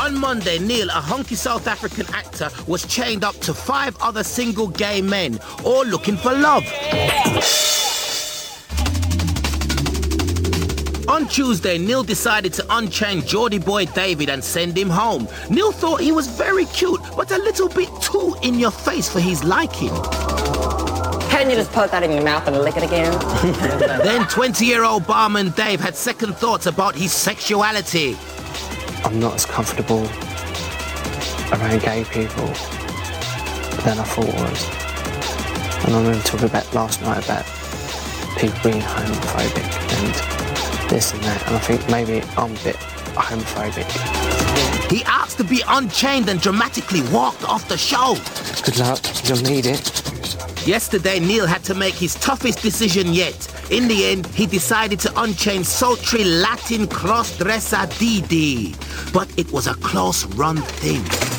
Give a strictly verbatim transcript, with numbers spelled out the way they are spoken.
On Monday, Neil, a hunky South African actor, was chained up to five other single gay men, all looking for love. On Tuesday, Neil decided to unchain Geordie boy David and send him home. Neil thought he was very cute, but a little bit too in your face for his liking. Can't you just put that in your mouth and lick it again? Then twenty-year-old barman Dave had second thoughts about his sexuality. I'm not as comfortable around gay people than I thought I was. And I remember talking about last night about people being homophobic and this and that, and I think maybe I'm a bit homophobic. He asked to be unchained and dramatically walked off the show. Good luck, you'll need it. Yesterday, Neil had to make his toughest decision yet. In the end, he decided to unchain sultry Latin cross-dresser Didi. But it was a close-run thing.